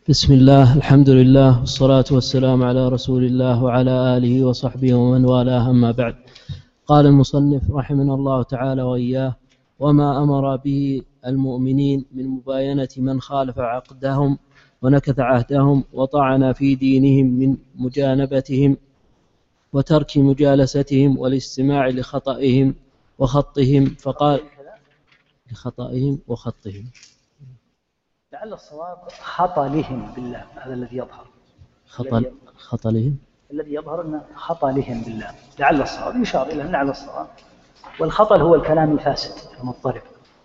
بسم الله، الحمد لله، والصلاة والسلام على رسول الله وعلى آله وصحبه ومن والاه، أما بعد. قال المصنف رحمنا الله تعالى وإياه: وما أمر به المؤمنين من مباينة من خالف عقدهم ونكث عهدهم وطعن في دينهم من مجانبتهم وترك مجالستهم والاستماع لخطئهم وخطهم، فقال لخطئهم وخطهم. لعل الصواب خطلهم بالله، هذا الذي يظهر. خطلهم الذي يظهر أن خطلهم بالله، لعل الصواب يشار إلى لعل الصواب. والخطل هو الكلام الفاسد المضطرب.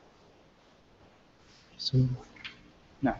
نعم.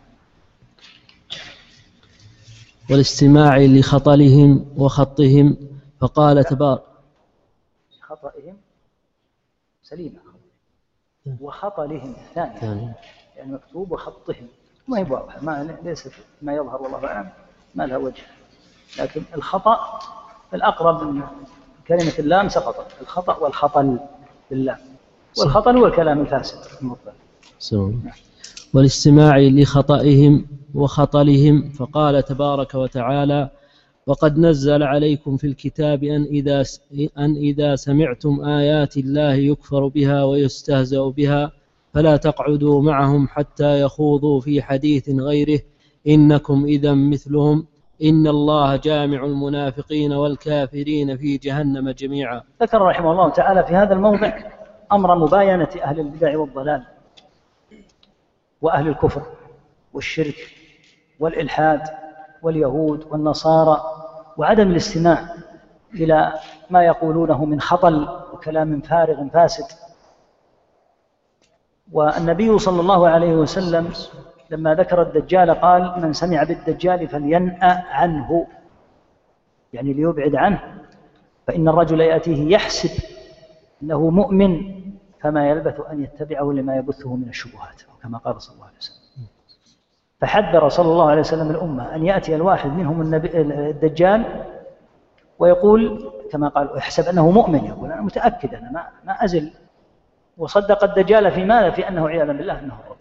والاستماع لخطلهم وخطهم، فقال تبارك: خطئهم سليمة، وخطلهم ثاني يعني مكتوب وخطهم، ما هي واضحة، ما ليس ما يظهر والله أعلم، ما لها وجه. لكن الخطأ الأقرب من كلمة اللام سقطت، الخطأ والخطل بالله، والخطل هو الكلام الفاسد المطلق. والاستماع لخطئهم وخطلهم، فقال تبارك وتعالى: وقد نزل عليكم في الكتاب أن إذا سمعتم آيات الله يكفر بها ويستهزأ بها فلا تقعدوا معهم حتى يخوضوا في حديث غيره إنكم إذا مثلهم إن الله جامع المنافقين والكافرين في جهنم جميعا. ذكر رحمه الله تعالى في هذا الموضع أمر مباينة أهل البدع والضلال وأهل الكفر والشرك والإلحاد واليهود والنصارى، وعدم الاستماع إلى ما يقولونه من خطل وكلام فارغ فاسد. والنبي صلى الله عليه وسلم لما ذكر الدجال قال: من سمع بالدجال فلينأ عنه، يعني ليبعد عنه، فإن الرجل يأتيه يحسب أنه مؤمن فما يلبث أن يتبعه لما يبثه من الشبهات، كما قال صلى الله عليه وسلم. فحذر صلى الله عليه وسلم الأمة أن يأتي الواحد منهم الدجال ويقول كما قال يحسب أنه مؤمن، يقول أنا متأكد، أنا ما أزل، وصدق الدجال في ماذا؟ في أنه عياذا بالله أنه الرب.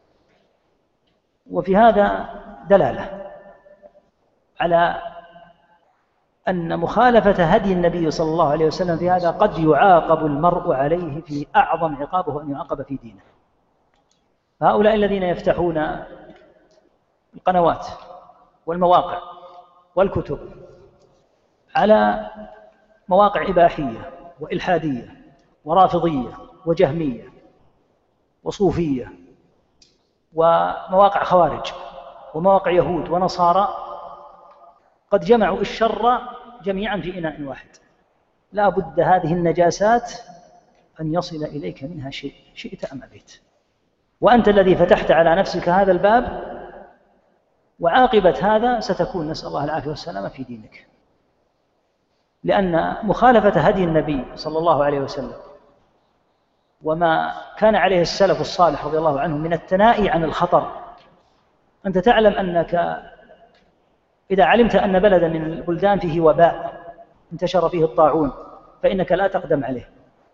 وفي هذا دلالة على أن مخالفة هدي النبي صلى الله عليه وسلم في هذا قد يعاقب المرء عليه في أعظم عقابه أن يعاقب في دينه. فهؤلاء الذين يفتحون القنوات والمواقع والكتب على مواقع إباحية وإلحادية ورافضية وجهمية وصوفية ومواقع خوارج ومواقع يهود ونصارى، قد جمعوا الشر جميعا في إناء واحد. لا بد هذه النجاسات أن يصل إليك منها شيء، شئت أم أبيت، وأنت الذي فتحت على نفسك هذا الباب، وعاقبة هذا ستكون نسأل الله العافية والسلامة في دينك. لأن مخالفة هدي النبي صلى الله عليه وسلم وما كان عليه السلف الصالح رضي الله عنهم من التنائي عن الخطر، أنت تعلم أنك إذا علمت أن بلدا من البلدان فيه وباء انتشر فيه الطاعون فإنك لا تقدم عليه،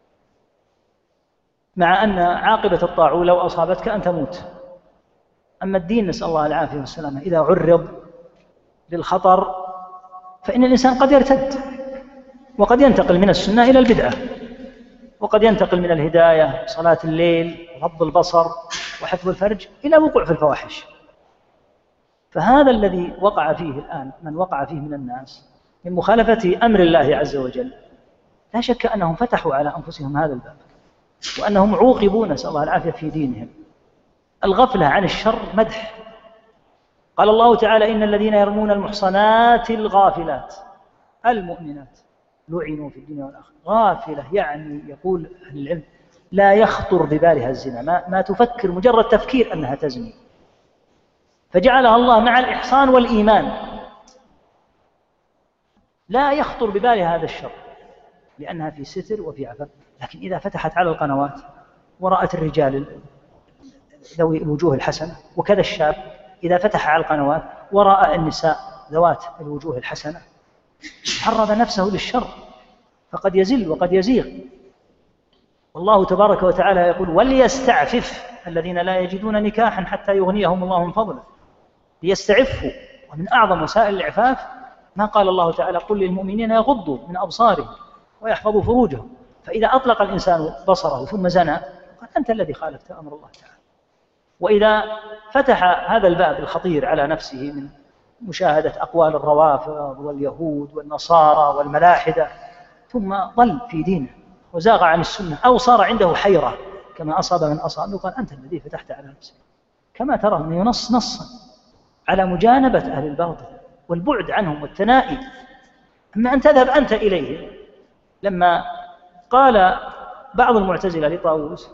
مع أن عاقبة الطاعون لو أصابتك أن تموت. أما الدين نسأل الله العافية والسلامة إذا عرض للخطر فإن الإنسان قد يرتد، وقد ينتقل من السنة إلى البدعة، وقد ينتقل من الهداية صلاة الليل وغض البصر وحفظ الفرج إلى وقوع في الفواحش. فهذا الذي وقع فيه الآن من وقع فيه من الناس من مخالفة أمر الله عز وجل، لا شك أنهم فتحوا على أنفسهم هذا الباب، وأنهم عوقبوا نسأل الله العافية في دينهم. الغفلة عن الشر مدح. قال الله تعالى: إن الذين يرمون المحصنات الغافلات المؤمنات لعنوا في الدنيا والآخرة. غافلة يعني يقول أهل العلم لا يخطر ببالها الزنا، ما تفكر مجرد تفكير أنها تزني، فجعلها الله مع الإحصان والإيمان لا يخطر ببالها هذا الشر لأنها في ستر وفي عفاف. لكن إذا فتحت على القنوات ورأت الرجال ذوي الوجوه الحسنة، وكذا الشاب إذا فتح على القنوات ورأى النساء ذوات الوجوه الحسنة عرض نفسه للشر، فقد يزل وقد يزيغ. والله تبارك وتعالى يقول: وليستعفف الذين لا يجدون نكاحا حتى يغنيهم الله من فضله. ليستعفوا. ومن أعظم وسائل الإعفاف ما قال الله تعالى: قل للمؤمنين يغضوا من أبصارهم ويحفظوا فروجهم. فإذا أطلق الإنسان بصره ثم زنى قال: أنت الذي خالفت أمر الله تعالى. وإذا فتح هذا الباب الخطير على نفسه من مشاهدة أقوال الروافض واليهود والنصارى والملاحدة ثم ضل في دينه وزاغ عن السنة أو صار عنده حيرة كما أصاب من أصابه، قال: أنت الذي فتحت على نفسك. كما ترى أنه ينص نصا على مجانبة أهل الباطل والبعد عنهم والتنائي. أما أن تذهب أنت إليه، لما قال بعض المعتزلة لطاووس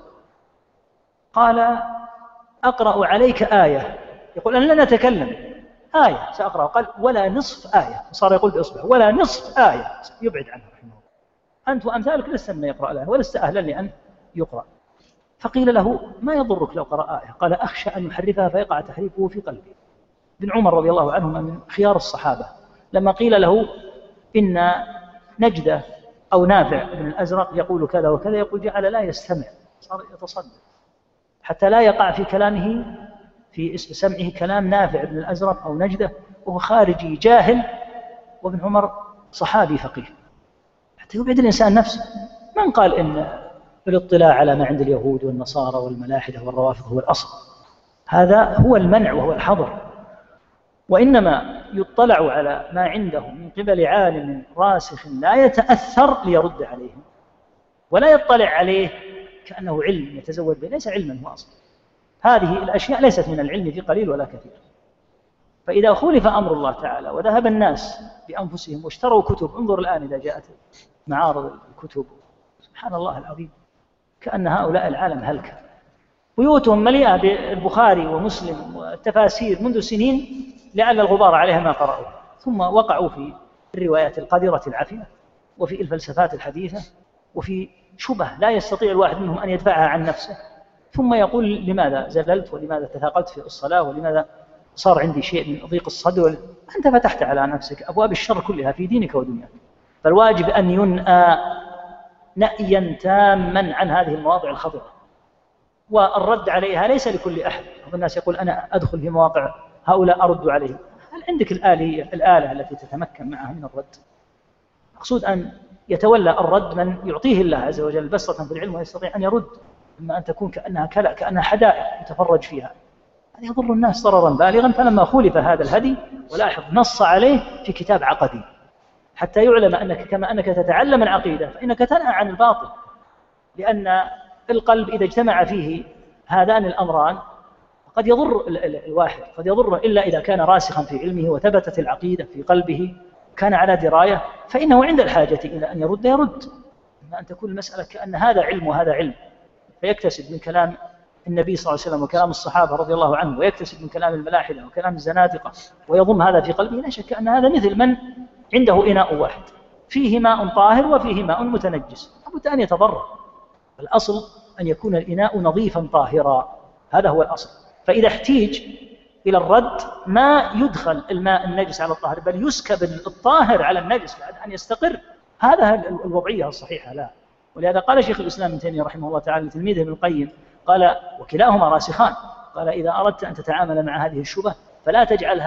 قال: أقرأ عليك آية، يقول: أنا لن أتكلم، آية سأقرأ. قال: ولا نصف آية. صار يقول بإصبعه: ولا نصف آية. يبعد عنه رحمه الله. أنت وأمثالك لست من يقرأ الآية ولست أهلا لأن يقرأ. فقيل له: ما يضرك لو قرأ آية؟ قال: أخشى أن يحرفها فيقع تحريفه في قلبي. ابن عمر رضي الله عنهما من خيار الصحابة، لما قيل له إن نجدة أو نافع بن الأزرق يقول كذا وكذا، يقول: جعل لا يستمع، صار يتصدق حتى لا يقع في كلامه في سمعه كلام نافع بن الأزرق أو نجدة وهو خارجي جاهل، وابن عمر صحابي فقيه، حتى يبعد الإنسان نفسه. من قال إن الاطلاع على ما عند اليهود والنصارى والملاحدة والروافض هو الأصل؟ هذا هو المنع وهو الحظر. وإنما يطلع على ما عنده من قبل عالم راسخ لا يتأثر ليرد عليهم، ولا يطلع عليه كأنه علم يتزود به، ليس علما هو أصلا. هذه الأشياء ليست من العلم في قليل ولا كثير. فإذا خولف أمر الله تعالى وذهب الناس بأنفسهم واشتروا كتب، انظر الآن إذا جاءت معارض الكتب، سبحان الله العظيم، كأن هؤلاء العالم هلكة، بيوتهم مليئة بالبخاري ومسلم والتفاسير منذ سنين لعل الغبار عليها ما قرأوا، ثم وقعوا في الروايات القذرة العفنة وفي الفلسفات الحديثة وفي شبه لا يستطيع الواحد منهم أن يدفعها عن نفسه، ثم يقول: لماذا زللت ولماذا تثاقلت في الصلاة ولماذا صار عندي شيء من ضيق الصدر. أنت فتحت على نفسك أبواب الشر كلها في دينك ودنياك. فالواجب أن ينأى نأيا تاما عن هذه المواضع الخطرة، والرد عليها ليس لكل أحد. الناس يقول: أنا أدخل في مواقع هؤلاء أرد عليهم. هل عندك الآلة التي تتمكن معها من الرد؟ مقصود أن يتولى الرد من يعطيه الله عز وجل بسطة في العلم ويستطيع أن يرد، أما أن تكون كأنها كلأ، كأنها حدائق يتفرج فيها، هذا يضر الناس ضررا بالغا. فلما خولف هذا الهدي، ولاحظ نص عليه في كتاب عقدي حتى يعلم أنك كما أنك تتعلم العقيدة فإنك تنهى عن الباطل، لأن القلب إذا اجتمع فيه هذان الأمران قد يضر الواحد، قد يضره إلا إذا كان راسخا في علمه وثبتت العقيدة في قلبه، كان على دراية، فإنه عند الحاجة إلى أن يرد. أما أن تكون المسألة كأن هذا علم وهذا علم، فيكتسب من كلام النبي صلى الله عليه وسلم وكلام الصحابة رضي الله عنهم، ويكتسب من كلام الملاحدة وكلام الزنادقة ويضم هذا في قلبه، لا شك أن هذا مثل من عنده إناء واحد فيه ماء طاهر وفيه ماء متنجس، لابد أن يتضرر. الأصل أن يكون الإناء نظيفا طاهرا، هذا هو الأصل. فإذا احتيج إلى الرد ما يدخل الماء النجس على الطاهر، بل يسكب الطاهر على النجس بعد أن يستقر. هذا الوضعية الصحيحة لا. ولهذا قال شيخ الإسلام ابن تيمية رحمه الله تعالى لتلميذه ابن القيم، قال: وكلاهما راسخان، قال: إذا أردت أن تتعامل مع هذه الشبه فلا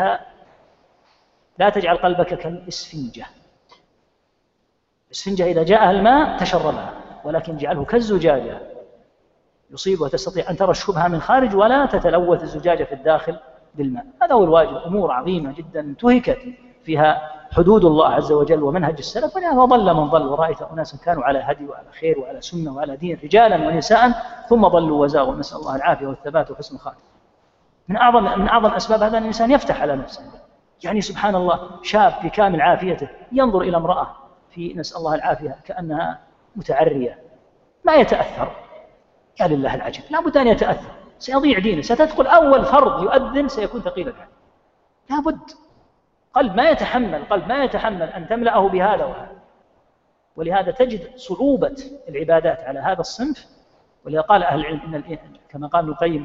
تجعل قلبك كالإسفنجة. الإسفنجة إذا جاءها الماء تشربها، ولكن اجعله كالزجاجة يصيب وتستطيع أن ترى الشبهة من خارج ولا تتلوث الزجاجة في الداخل بالماء. هذا هو الواجب. أمور عظيمة جدا انتهكت فيها حدود الله عز وجل ومنهج السلف، ولهذا ضل من ضل. ورأيت أناسا كانوا على هدي وعلى خير وعلى سنة وعلى دين، رجالا ونساء، ثم ضلوا وزاغوا، نسأل الله العافية والثبات وحسن الخاتمة. من أعظم أسباب هذا أن الإنسان يفتح على نفسه. يعني سبحان الله، شاب في كامل عافيته ينظر إلى امرأة في، نسأل الله العافية، كأنها متعرية، ما يتأثر. يا لله العجب، لا بد أن يتأثر، سيضيع دينه، ستدخل أول فرض يؤذن سيكون ثقيلا عليه، لا بد. قلب ما يتحمل أن تملأه بهذا وهذا. ولهذا تجد صعوبة العبادات على هذا الصنف. ولهذا قال أهل العلم كما قال ابن القيم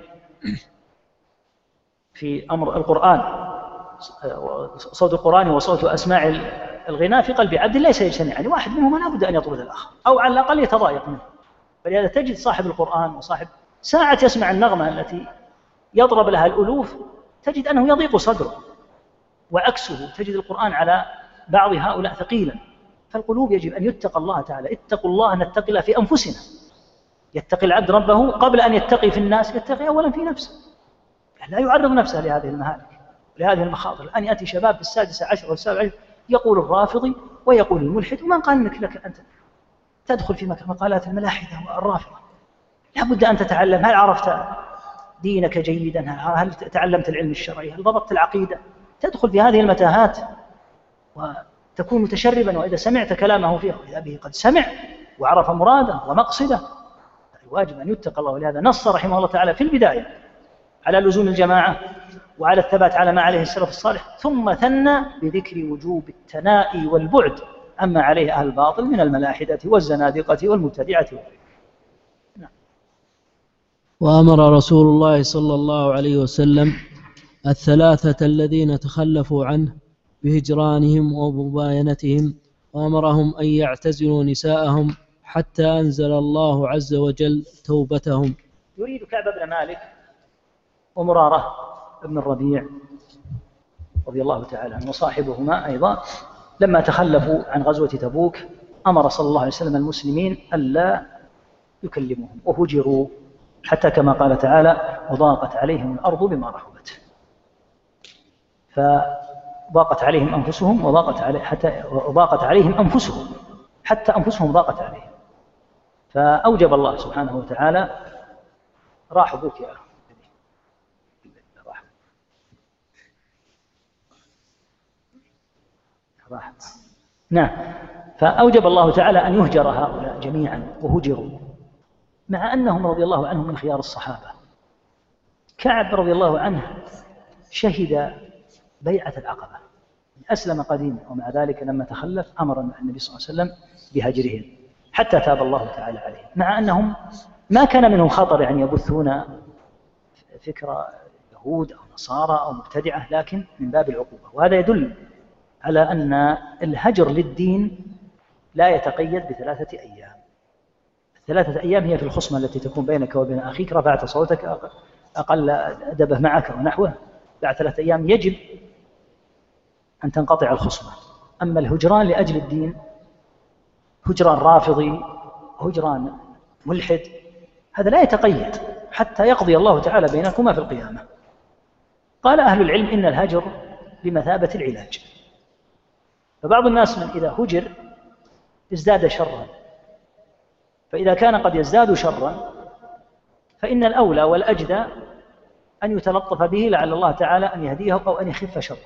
في أمر القرآن: صوت القرآن وصوت أسماع الغناء في قلب عبد ليس يجتمعان، واحد منهما لا بد أن يطرد الآخر، أو على الأقل يتضايق منه. فلهذا تجد صاحب القرآن وصاحب ساعة يسمع النغمة التي يضرب لها الألوف تجد أنه يضيق صدره، وعكسه تجد القرآن على بعض هؤلاء ثقيلا. فالقلوب يجب أن يتقى الله تعالى. اتقوا الله نتقي الله في أنفسنا. يتقي العبد ربه قبل أن يتقي في الناس، يتقي أولا في نفسه، لا يعرض نفسه لهذه المهالك ولهذه المخاطر. الآن يأتي شباب في 16 والسابع عشر يقول الرافضي ويقول الملحد، ومن قال لك أنت تدخل في مقالات الملاحدة والرافضة؟ لا بد أن تتعلم. هل عرفت دينك جيدا؟ هل تعلمت العلم الشرعي؟ هل ضبطت العقيدة؟ تدخل في هذه المتاهات وتكون متشربا، وإذا سمعت كلامه فيه وإذا به قد سمع وعرف مراده ومقصده. الواجب أن يتقى الله. ولهذا نص رحمه الله تعالى في البداية على لزوم الجماعة وعلى الثبات على ما عليه السلف الصالح، ثم ثنى بذكر وجوب التنائي والبعد عما عليه أهل الباطل من الملاحدة والزنادقة والمبتدعة. نعم. وأمر رسول الله صلى الله عليه وسلم الثلاثة الذين تخلفوا عنه بهجرانهم ومباينتهم، وأمرهم أن يعتزلوا نساءهم حتى أنزل الله عز وجل توبتهم. يريد كعب بن مالك ومرارة بن الربيع رضي الله تعالى عنه وصاحبهما أيضا لما تخلفوا عن غزوة تبوك أمر صلى الله عليه وسلم المسلمين ألا يكلموهم وهجروا، حتى كما قال تعالى وضاقت عليهم الأرض بما رحبت. فضاقت عليهم أنفسهم وضاقت عليهم أنفسهم حتى أنفسهم ضاقت عليهم. فأوجب الله سبحانه وتعالى راح أبوك يا راح. نعم. فأوجب الله تعالى أن يهجر هؤلاء جميعا وهجروا، مع أنهم رضي الله عنهم من خيار الصحابة. كعب رضي الله عنه شهد بيعة العقبة، أسلم قديما، ومع ذلك لما تخلف أمر النبي صلى الله عليه وسلم بهجرهم حتى تاب الله تعالى عليهم، مع أنهم ما كان منهم خطر يعني يبثون فكرة يهود أو نصارى أو مبتدعة، لكن من باب العقوبة. وهذا يدل على أن الهجر للدين لا يتقيد ب3 أيام. 3 أيام هي في الخصمة التي تكون بينك وبين أخيك، رفعت صوتك أقل أدبه معك ونحوه، بعد 3 أيام يجب أن تنقطع الخصمة. أما الهجران لأجل الدين، هجران رافضي هجران ملحد، هذا لا يتقيد حتى يقضي الله تعالى بينكما في القيامة. قال أهل العلم إن الهجر بمثابة العلاج، فبعض الناس من إذا هجر ازداد شرا، فإذا كان قد يزداد شرا فإن الأولى والأجدى أن يتلطف به لعل الله تعالى أن يهديه أو أن يخف شره.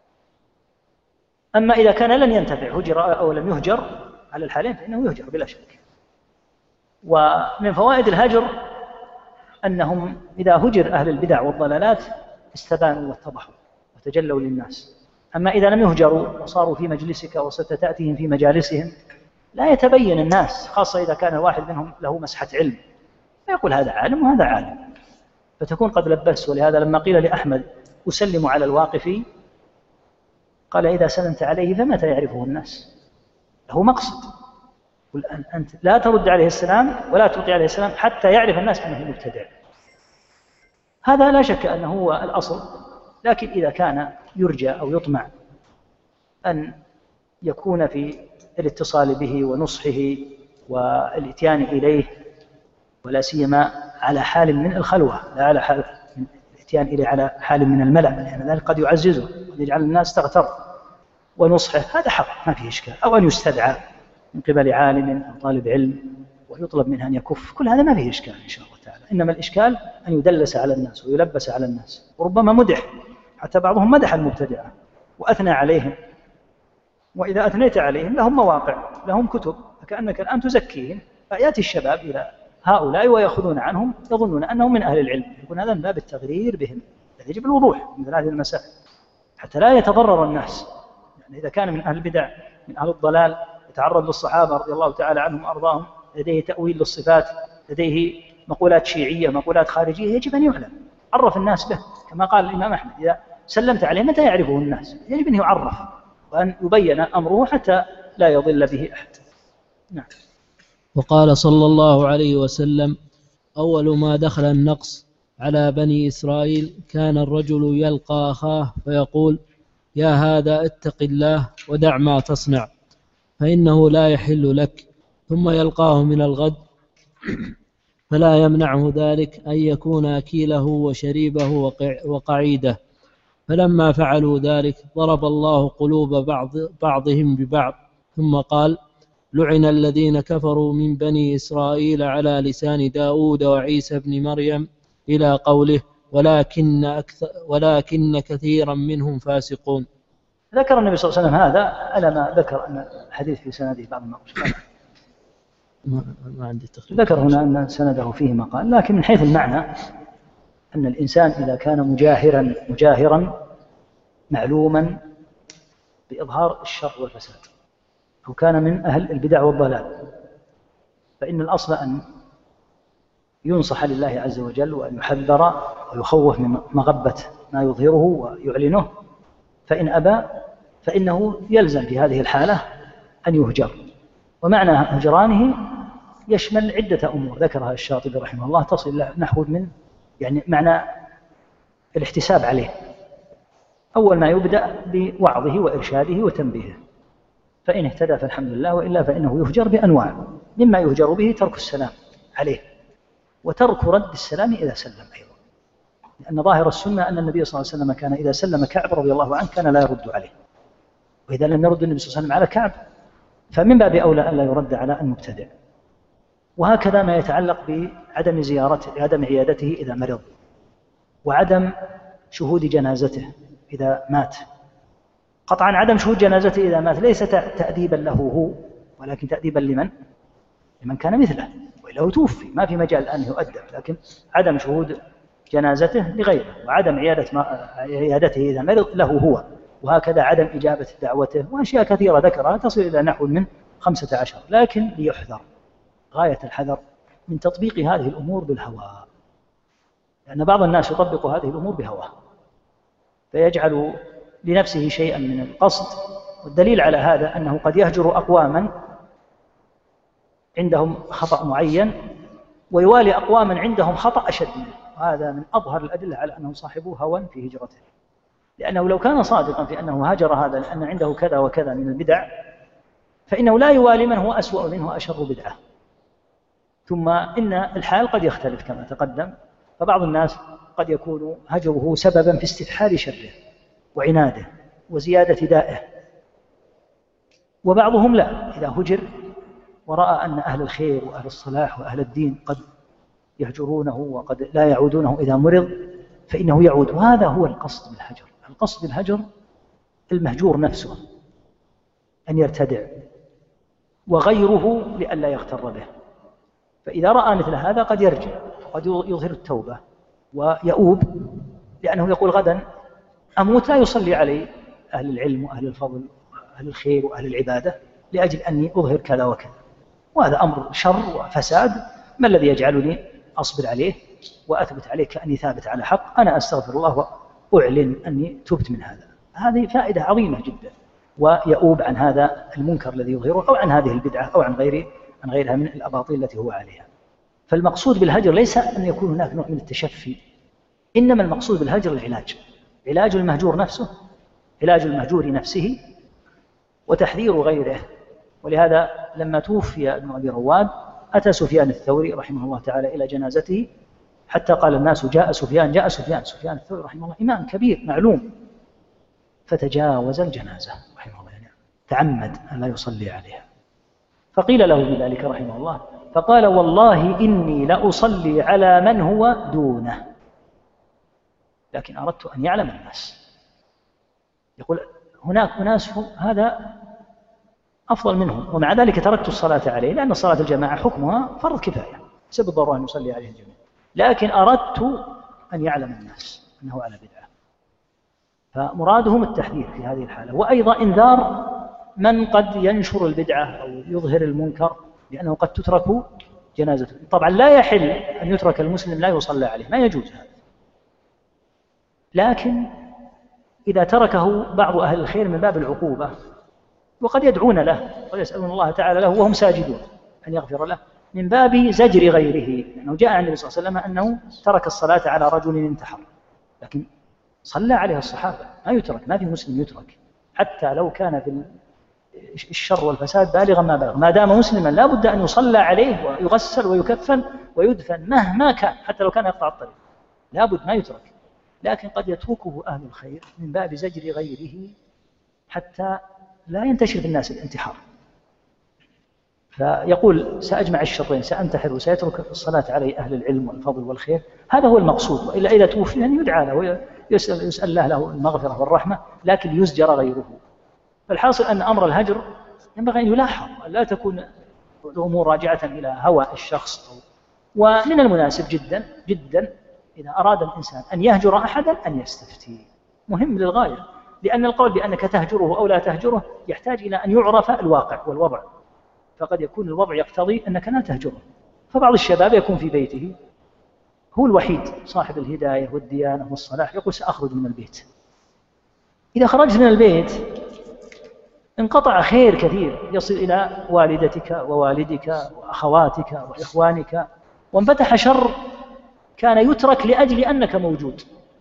أما إذا كان لن ينتفع هجر أو لم يهجر على الحالين فإنه يهجر بلا شك. ومن فوائد الهجر أنهم إذا هجر أهل البدع والضلالات استبانوا واتضحوا وتجلوا للناس. أما إذا لم يهجروا وصاروا في مجلسك وستأتيهم في مجالسهم لا يتبين الناس، خاصة إذا كان الواحد منهم له مسحة علم فيقول هذا عالم وهذا عالم، فتكون قد لبس. ولهذا لما قيل لأحمد أسلم على الواقفي قال إذا سلمت عليه فمتى يعرفه الناس؟ له مقصد، أنت لا ترد عليه السلام ولا تلقي عليه السلام حتى يعرف الناس أنه مبتدع. هذا لا شك أنه هو الأصل، لكن إذا كان يرجى أو يطمع أن يكون في الاتصال به ونصحه والإتيان إليه، ولا سيما على حال من الخلوة لا على حال من الإتيان إليه على حال من الملأ، لأن ذلك قد يعززه وقد يجعل الناس تغتر، ونصحه هذا حق ما فيه إشكال. أو أن يستدعى من قبل عالم أو طالب علم ويطلب منه أن يكف، كل هذا ما فيه إشكال إن شاء الله تعالى. إنما الإشكال أن يدلس على الناس ويلبس على الناس، وربما مدح، حتى بعضهم مدح المبتدعة وأثنى عليهم، وإذا أثنيت عليهم لهم مواقع لهم كتب فكأنك الآن تزكيهم، فيأتي الشباب إلى هؤلاء ويأخذون عنهم يظنون أنهم من أهل العلم، يكون هذا من باب التغرير بهم. يجب الوضوح من هذه المسائل حتى لا يتضرر الناس. يعني إذا كان من أهل البدع من أهل الضلال يتعرض للصحابة رضي الله تعالى عنهم وأرضاهم، لديه تأويل للصفات، لديه مقولات شيعية مقولات خارجية، يجب أن يعلم، عرف الناس به كما قال الإمام أحمد إذا سلمت عليه متى يعرفه الناس؟ يجب أن يعرف وأن يبين أمره حتى لا يضل به أحد. نعم. وقال صلى الله عليه وسلم أول ما دخل النقص على بني إسرائيل كان الرجل يلقى أخاه فيقول: يا هذا اتق الله ودع ما تصنع فإنه لا يحل لك، ثم يلقاه من الغد فلا يمنعه ذلك أن يكون أكيله وشريبه وقعيده. فلما فعلوا ذلك ضرب الله قلوب بعضهم ببعض، ثم قال: لعن الذين كفروا من بني إسرائيل على لسان داود وعيسى بن مريم إلى قوله: ولكن كثيرا منهم فاسقون. ذكر النبي صلى الله عليه وسلم هذا على ما ذكر أن الحديث في سنده بعض المقال، ما عندي تخريج. ذكر هنا أن سنده فيه مقال، لكن من حيث المعنى أن الإنسان إذا كان مجاهرا معلوما بإظهار الشر والفساد، أو كان من أهل البدع والضلال، فإن الأصل أن ينصح لله عز وجل وأن يحذر ويخوف من مغبة ما يظهره ويعلنه، فإن أبى فإنه يلزم في هذه الحالة أن يهجر. ومعنى هجرانه يشمل عدة أمور ذكرها الشاطبي رحمه الله تصل نحو من معنى الاحتساب عليه. أول ما يبدأ بوعظه وإرشاده وتنبيهه، فإن اهتدى فالحمد لله، وإلا فإنه يهجر بأنواع، مما يهجر به ترك السلام عليه وترك رد السلام إذا سلم أيضا، لأن ظاهر السنة أن النبي صلى الله عليه وسلم كان إذا سلم كعب رضي الله عنه كان لا يرد عليه، وإذا لم يرد النبي صلى الله عليه وسلم على كعب فمن باب أولى أن لا يرد على المبتدع. وهكذا ما يتعلق بعدم زيارته، عدم عيادته إذا مرض، وعدم شهود جنازته إذا مات. قطعا عدم شهود جنازته إذا مات ليس تأديبا له هو، ولكن تأديبا لمن كان مثله، وإلا هو توفي ما في مجال أن يؤدب، لكن عدم شهود جنازته لغيره، وعدم عيادته إذا مرض له هو، وهكذا عدم إجابة دعوته، وأشياء كثيرة ذكرها تصل إلى نحو من 15، لكن ليحذر غاية الحذر من تطبيق هذه الأمور بالهوى، لأن بعض الناس يطبق هذه الأمور بهواه فيجعل لنفسه شيئا من القصد. والدليل على هذا أنه قد يهجر أقواما عندهم خطأ معين ويوالي أقواما عندهم خطأ أشد منه، وهذا من أظهر الأدلة على أنه صاحب هوى في هجرته، لأنه لو كان صادقا في أنه هاجر هذا لأن عنده كذا وكذا من البدع فإنه لا يوالي من هو أسوأ منه وأشر بدعة. ثم إن الحال قد يختلف كما تقدم، فبعض الناس قد يكون هجره سببا في استفحال شره وعناده وزيادة دائه، وبعضهم لا، إذا هجر ورأى أن أهل الخير وأهل الصلاح وأهل الدين قد يهجرونه وقد لا يعودونه إذا مرض فإنه يعود. وهذا هو القصد بالهجر. القصد بالهجر المهجور نفسه أن يرتدع، وغيره لئلا يغتر به، فإذا رأى مثل هذا قد يرجع وقد يظهر التوبة ويؤوب، لأنه يقول غدا أموت لا يصلي علي أهل العلم وأهل الفضل وأهل الخير وأهل العبادة لأجل أني أظهر كذا وكذا، وهذا أمر شر وفساد، ما الذي يجعلني أصبر عليه وأثبت عليه كأني ثابت على حق؟ أنا أستغفر الله وأعلن أني تبت من هذا. هذه فائدة عظيمة جدا، ويؤوب عن هذا المنكر الذي يظهره أو عن هذه البدعة أو عن غيرها من الأباطيل التي هو عليها. فالمقصود بالهجر ليس أن يكون هناك نوع من التشفي، إنما المقصود بالهجر العلاج، علاج المهجور نفسه، علاج المهجور نفسه، وتحذير غيره. ولهذا لما توفي ابن أبي رواد أتى سفيان الثوري رحمه الله تعالى إلى جنازته حتى قال الناس جاء سفيان. سفيان الثوري رحمه الله إمام كبير معلوم، فتجاوز الجنازة رحمه الله، يعني تعمد أن لا يصلي عليها. فقيل له بذلك رحمه الله فقال: والله إني لأصلي على من هو دونه، لكن أردت أن يعلم الناس. يقول هناك أناس هذا أفضل منهم، ومع ذلك تركت الصلاة عليه، لأن الصلاة الجماعة حكمها فرض كفاية، سبب الضرورة أن يصلي عليه الجميع، لكن أردت أن يعلم الناس أنه على بدعة. فمرادهم التحذير في هذه الحالة، وأيضا إنذار من قد ينشر البدعة أو يظهر المنكر، لأنه قد تترك جنازته. طبعا لا يحل أن يترك المسلم لا يصلى عليه، ما يجوز هذا، لكن إذا تركه بعض أهل الخير من باب العقوبة، وقد يدعون له ويسألون الله تعالى له وهم ساجدون أن يغفر له، من باب زجر غيره، لأنه جاء عن النبي صلى الله عليه وسلم أنه ترك الصلاة على رجل انتحر، لكن صلى عليه الصحابة، ما يترك، ما في مسلم يترك حتى لو كان في الشر والفساد بالغا ما بلغ، ما دام مسلما لا بد أن يصلى عليه ويغسل ويكفن ويدفن مهما كان، حتى لو كان يقطع الطريق لا بد، ما يترك. لكن قد يتركه أهل الخير من باب زجر غيره حتى لا ينتشر في الناس الانتحار، فيقول سأجمع الشرين، سأنتحر وسيترك الصلاة عليه أهل العلم والفضل والخير، هذا هو المقصود. وإلا إذا توفي أن يدعى له ويسأل الله له المغفرة والرحمة، لكن يزجر غيره. فالحاصل أن أمر الهجر ينبغي أن يلاحظ، لا تكون الأمور راجعة إلى هوى الشخص. ومن المناسب جدا جدا إذا أراد الإنسان أن يهجر أحدا أن يستفتي، مهم للغاية، لأن القول بأنك تهجره أو لا تهجره يحتاج إلى أن يعرف الواقع والوضع، فقد يكون الوضع يقتضي أنك لا تهجره. فبعض الشباب يكون في بيته هو الوحيد صاحب الهداية والديانة والصلاح، يقول سأخرج من البيت. إذا خرجت من البيت انقطع خير كثير يصل إلى والدتك ووالدك وأخواتك وإخوانك، وانفتح شر كان يترك لأجل أنك موجود.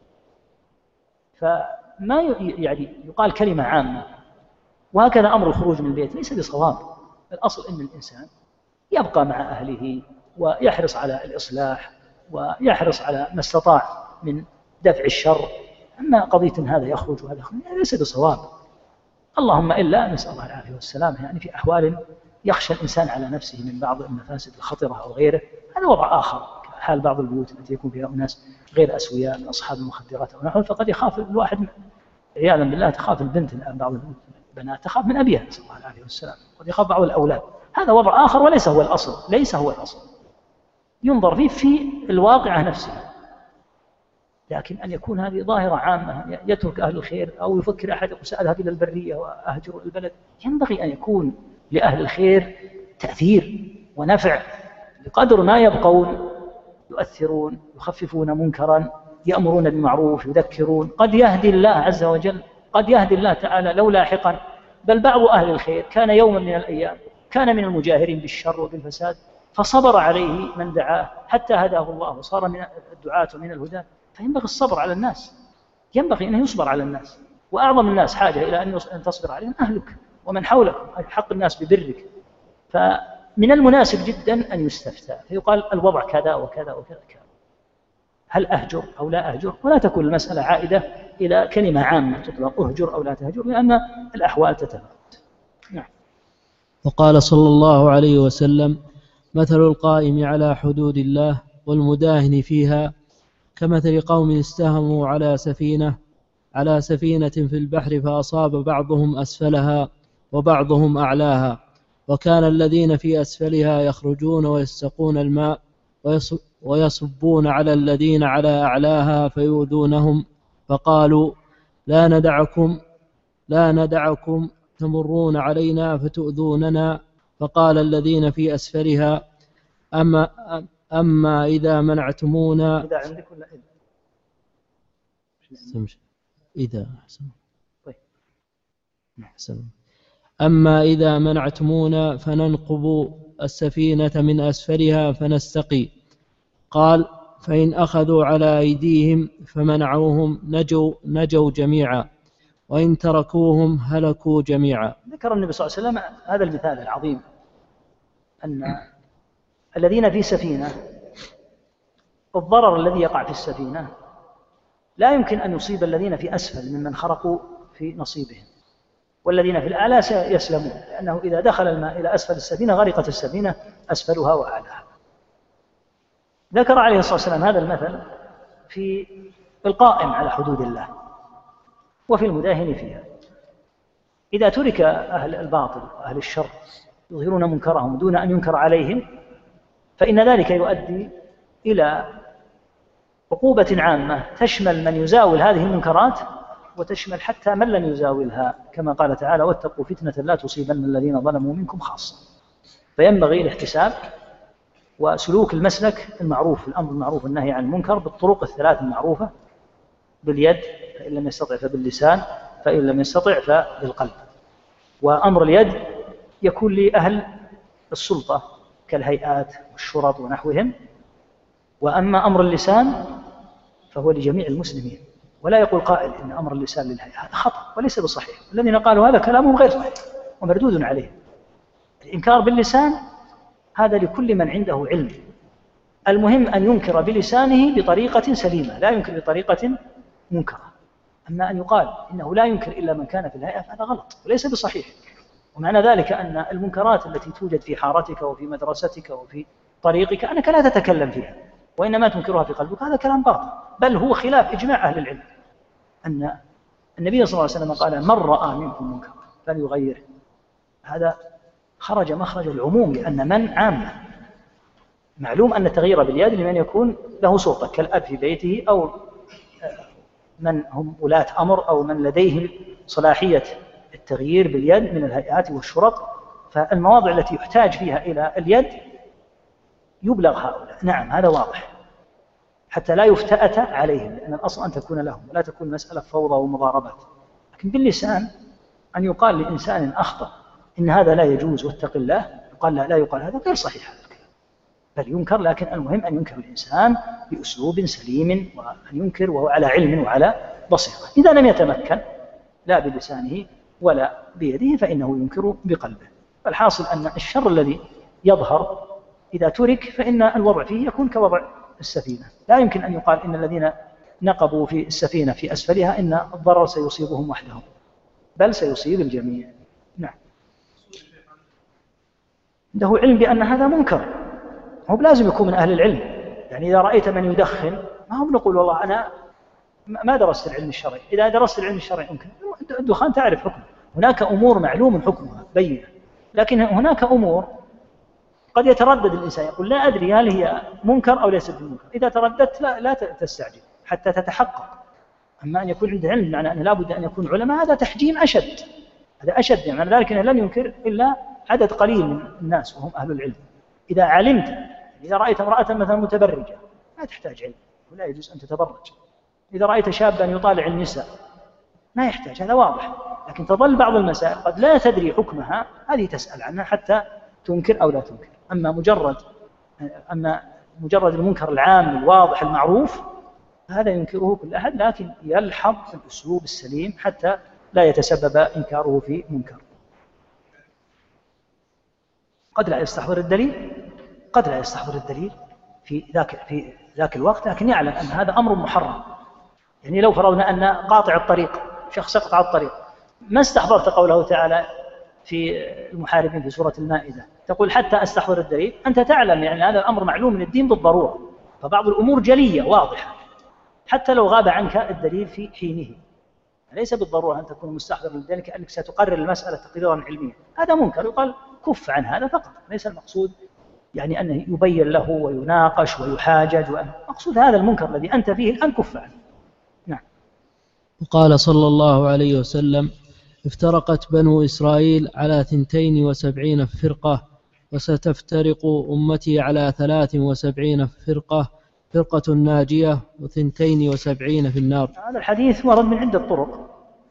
فما يعني يقال كلمة عامة، وهكذا أمر الخروج من البيت ليس بصواب. الأصل أن الإنسان يبقى مع أهله ويحرص على الإصلاح ويحرص على ما استطاع من دفع الشر. أما قضية هذا يخرج وهذا يخرج ليس بصواب، اللهم إلا نسأل الله العافية والسلامة، يعني في أحوال يخشى الإنسان على نفسه من بعض المفاسد الخطرة أو غيره، هذا وضع آخر، حال بعض البيوت التي يكون فيها أناس غير أسوياء من أصحاب المخدرات أو نحو، فقد يخاف الواحد عياذا بالله، تخاف البنت الآن، بعض البنات تخاف من أبيها نسأل الله العافية والسلامة، قد يخاف بعض الأولاد، هذا وضع آخر وليس هو الأصل، ليس هو الأصل، ينظر فيه في الواقعة نفسها. لكن أن يكون هذه ظاهرة عامة، يترك أهل الخير أو يفكر أحد يقول سأذهب إلى البرية وأهجر البلد، ينبغي أن يكون لأهل الخير تأثير ونفع بقدر ما يبقون، يؤثرون، يخففون منكرا، يأمرون بالمعروف، يذكرون. قد يهدي الله عز وجل، قد يهدي الله تعالى لو لاحقا، بل بعض أهل الخير كان يوما من الأيام كان من المجاهرين بالشر وبالفساد، فصبر عليه من دعاه حتى هداه الله وصار من الدعاة ومن الهداة. فينبغي الصبر على الناس، ينبغي أن يصبر على الناس، وأعظم الناس حاجة إلى أن تصبر عليهم أهلك ومن حولك، حق الناس ببرك. فمن المناسب جدا أن يستفتى، فيقال الوضع كذا وكذا وكذا كذا، هل أهجر أو لا أهجر، ولا تكون المسألة عائدة إلى كلمة عامة تطلق أهجر أو لا تهجر، لأن الأحوال تتفاوت. نعم. وقال صلى الله عليه وسلم: مثل القائم على حدود الله والمداهن فيها كمثل قوم استهموا على سفينة في البحر، فأصاب بعضهم أسفلها وبعضهم أعلاها، وكان الذين في أسفلها يخرجون ويستقون الماء ويصبون على الذين على أعلاها فيؤذونهم، فقالوا لا ندعكم تمرون علينا فتؤذوننا. فقال الذين في أسفلها: أما إذا منعتمونا إذا عندك ولا إذا أحسن أما إذا منعتمونا فننقب السفينة من أسفلها فنستقي. قال: فإن أخذوا على أيديهم فمنعوهم نجوا جميعا، وإن تركوهم هلكوا جميعا. ذكر النبي صلى الله عليه وسلم هذا المثال العظيم، أن الذين في سفينة الضرر الذي يقع في السفينة لا يمكن أن يصيب الذين في أسفل ممن خرقوا في نصيبهم، والذين في الأعلى سيسلمون، لأنه إذا دخل الماء إلى أسفل السفينة غرقت السفينة أسفلها وأعلاها. ذكر عليه الصلاة والسلام هذا المثل في القائم على حدود الله وفي المداهن فيها. إذا ترك أهل الباطل وأهل الشر يظهرون منكرهم دون أن ينكر عليهم، فإن ذلك يؤدي إلى عقوبة عامة تشمل من يزاول هذه المنكرات وتشمل حتى من لم يزاولها، كما قال تعالى: واتقوا فتنة لا تصيبن الذين ظلموا منكم خاصة. فينبغي الاحتساب وسلوك المسلك المعروف، الأمر المعروف والنهي عن المنكر بالطرق الثلاث المعروفة: باليد، فإن لم يستطع فباللسان، فإن لم يستطع فبالقلب. وأمر اليد يكون لأهل السلطة كالهيئات والشرط ونحوهم. وأما أمر اللسان فهو لجميع المسلمين، ولا يقول قائل إن أمر اللسان للهيئة، هذا خطأ وليس بصحيح. الذين قالوا هذا كلامهم غير صحيح ومردود عليه. الإنكار باللسان هذا لكل من عنده علم، المهم أن ينكر بلسانه بطريقة سليمة، لا ينكر بطريقة منكرة. أما أن يقال إنه لا ينكر إلا من كان في الهيئة فهذا غلط وليس بصحيح. ومعنى ذلك أن المنكرات التي توجد في حارتك وفي مدرستك وفي طريقك أنك لا تتكلم فيها وإنما تنكرها في قلبك، هذا كلام باطل، بل هو خلاف إجماع أهل العلم أن النبي صلى الله عليه وسلم قال من رأى منكم منكرا فليغيره. هذا خرج مخرج العموم، لأن من عامة. معلوم أن التغيير باليد لمن يكون له سلطة كالأب في بيته أو من هم ولاة أمر أو من لديهم صلاحية التغيير باليد من الهيئات والشرط. فالمواضع التي يحتاج فيها إلى اليد يبلغ هؤلاء، نعم هذا واضح، حتى لا يفتأت عليهم، لأن الأصل أن تكون لهم ولا تكون مسألة فوضى ومضاربات. لكن باللسان أن يقال لإنسان أخطأ إن هذا لا يجوز واتق الله، يقال لا يقال، هذا غير صحيح هذا الكلام، بل ينكر. لكن المهم أن ينكر الإنسان بأسلوب سليم، وأن ينكر وهو على علم وعلى بصيرة. إذا لم يتمكن لا بلسانه ولا بيده فإنه ينكر بقلبه. فالحاصل أن الشر الذي يظهر إذا ترك فإن الوضع فيه يكون كوضع السفينة. لا يمكن أن يقال إن الذين نقبوا في السفينة في أسفلها إن الضرر سيصيبهم وحدهم، بل سيصيب الجميع. نعم، عنده علم بأن هذا منكر، هو لازم يكون من أهل العلم. يعني إذا رأيت من يدخن ما هم نقول والله أنا ما درست العلم الشرعي، إذا درست العلم الشرعي ممكن الدخان تعرف حكمه، هناك أمور معلوم حكمها بينة. لكن هناك أمور قد يتردد الإنسان، يقول لا أدري هل هي منكر أو ليست بمنكر. إذا ترددت لا تستعجل حتى تتحقق. أما أن يكون عنده علم معنى أنه لا بد أن يكون علماء، هذا تحجيم أشد، هذا أشد. يعني ذلك أنه لن ينكر إلا عدد قليل من الناس وهم أهل العلم. إذا علمت، إذا رأيت امرأة مثلا متبرجة ما تحتاج علم ولا يجوز أن تتبرج. إذا رأيت شابا يطالع النساء ما يحتاج، هذا واضح. لكن تظل بعض المسائل قد لا تدري حكمها، هذه تسأل عنها حتى تنكر أو لا تنكر. أما مجرد المنكر العام الواضح المعروف هذا ينكره كل أحد، لكن يلحظ الأسلوب السليم حتى لا يتسبب إنكاره في منكر. قد لا يستحضر الدليل في ذاك الوقت، لكن يعلم أن هذا أمر محرم. يعني لو فرضنا أن قاطع الطريق، شخص يقطع الطريق، ما استحضرت قوله تعالى في المحاربين في سورة المائدة تقول حتى أستحضر الدليل، أنت تعلم يعني هذا الأمر معلوم من الدين بالضرورة. فبعض الأمور جلية واضحة حتى لو غاب عنك الدليل في حينه، ليس بالضرورة أن تكون مستحضر للدليل كأنك ستقرر المسألة تقريرا علميا، هذا منكر يقال كف عن هذا فقط. ليس المقصود يعني أنه يبين له ويناقش ويحاجج، مقصود هذا المنكر الذي أنت فيه الآن كف عنه. نعم. وقال صلى الله عليه وسلم: افترقت بنو إسرائيل على 72 فرقة، وستفترق أمتي على 73 فرقة، فرقة ناجية و72 في النار. هذا الحديث ورد من عدة طرق،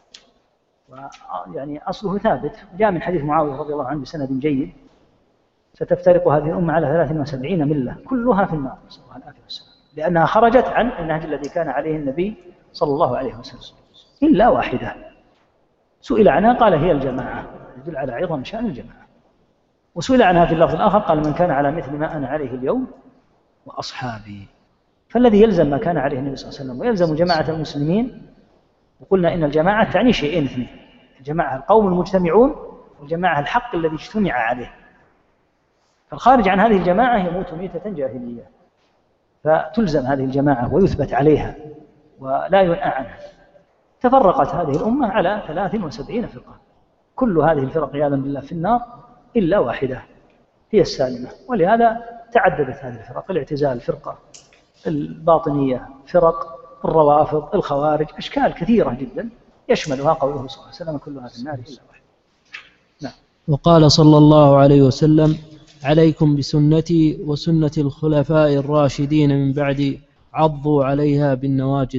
يعني أصله ثابت، جاء من حديث معاوية رضي الله عنه بسند جيد: ستفترق هذه الأمة على 73 ملة كلها في النار، صلى الله عليه وسلم، لأنها خرجت عن النهج الذي كان عليه النبي صلى الله عليه وسلم إلا واحدة. سئل عنها قال: هي الجماعة، يدل على عظم شأن الجماعة. وسئل عنها في اللفظ الآخر قال: من كان على مثل ما أنا عليه اليوم وأصحابي. فالذي يلزم ما كان عليه النبي صلى الله عليه وسلم ويلزم جماعة المسلمين، وقلنا إن الجماعة تعني شيئين اثنين: الجماعة القوم المجتمعون، والجماعة الحق الذي اجتمع عليه. فالخارج عن هذه الجماعة يموت ميتة جاهلية، فتلزم هذه الجماعة ويثبت عليها ولا ينأى عنها. تفرقت هذه الأمة على 73 فرقة، كل هذه الفرق عياذا بالله في النار إلا واحدة هي السالمة. ولهذا تعددت هذه الفرق: الاعتزال فرقة، الباطنية فرق، الروافض، الخوارج، أشكال كثيرة جدا يشملها قوله صلى الله عليه وسلم: كلها في النار إلا واحدة. نعم. وقال صلى الله عليه وسلم: عليكم بسنتي وسنة الخلفاء الراشدين من بعدي، عضوا عليها بالنواجذ.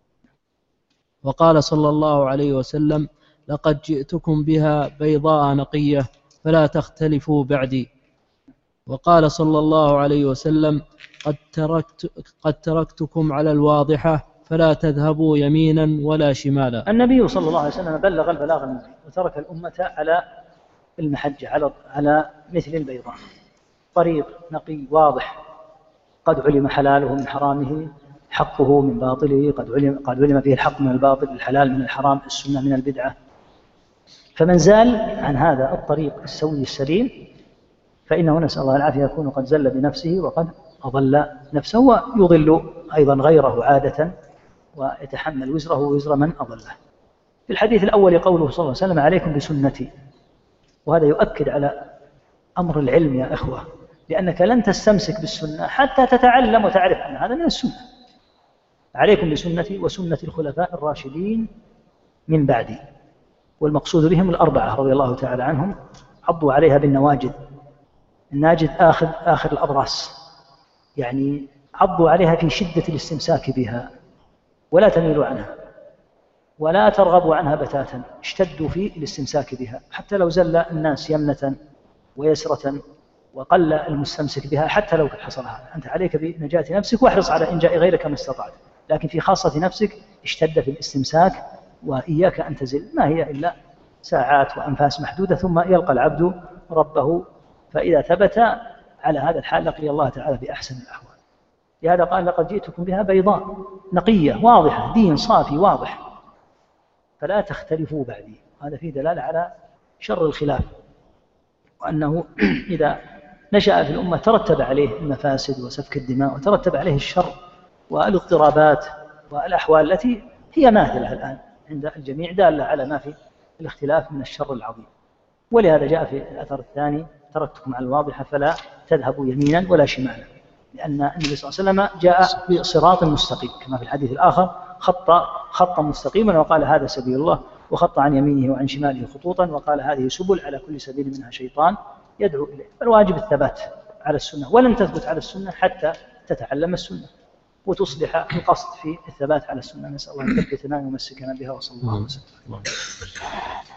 وقال صلى الله عليه وسلم: لقد جئتكم بها بيضاء نقية فلا تختلفوا بعدي. وقال صلى الله عليه وسلم: قد تركتكم على الواضحة فلا تذهبوا يمينا ولا شمالا. النبي صلى الله عليه وسلم بلغ البلاغ المبين وترك الأمة على المحجة، على مثل البيضاء، طريق نقي واضح، قد علم حلاله من حرامه، حقه من باطله، قد علم فيه الحق من الباطل، الحلال من الحرام، السنة من البدعة. فمن زال عن هذا الطريق السوي السليم فإنه نسأل الله العافية يكون قد زل بنفسه وقد أضل نفسه، ويضل أيضا غيره عادة ويتحمل وزره ووزر من أضله. في الحديث الأول قوله صلى الله عليه وسلم: عليكم بسنتي، وهذا يؤكد على أمر العلم يا إخوة، لأنك لن تستمسك بالسنة حتى تتعلم وتعرف أن هذا من السنة. عليكم بسنتي وسنة الخلفاء الراشدين من بعدي، والمقصود بهم الأربعة رضي الله تعالى عنهم، عضوا عليها بالنواجذ، الناجذ آخر الأضراس، يعني عضوا عليها في شدة الاستمساك بها، ولا تميلوا عنها ولا ترغبوا عنها بتاتا، اشتدوا في الاستمساك بها، حتى لو زل الناس يمنة ويسرة وقل المستمسك بها، حتى لو حصل هذا، أنت عليك بنجاة نفسك واحرص على إنجاء غيرك ما استطعت، لكن في خاصة نفسك اشتد في الاستمساك، وإياك أن تزل، ما هي إلا ساعات وأنفاس محدودة ثم يلقى العبد ربه، فإذا ثبت على هذا الحال لقي الله تعالى بأحسن الأحوال. لهذا قال: لقد جئتكم بها بيضاء نقية واضحة، دين صافي واضح، فلا تختلفوا بعدي. هذا فيه دلالة على شر الخلاف، وأنه إذا نشأ في الأمة ترتب عليه المفاسد وسفك الدماء، وترتب عليه الشر والاضطرابات والأحوال التي هي ماثلة الآن عند الجميع، دالة على ما في الاختلاف من الشر العظيم. ولهذا جاء في الأثر الثاني: تركتكم على الواضحة فلا تذهبوا يمينا ولا شمالا، لأن النبي صلى الله عليه وسلم جاء بصراط مستقيم كما في الحديث الآخر، خطا مستقيما وقال: هذا سبيل الله، وخط عن يمينه وعن شماله خطوطا وقال: هذه سبل على كل سبيل منها شيطان يدعو إليه. فالواجب الثبات على السنة، ولن تثبت على السنة حتى تتعلم السنة وتصلح القصد في الثبات على السنة. نسأل الله أن يثبتنا ويمسكنا بها، وصلى الله وسلم.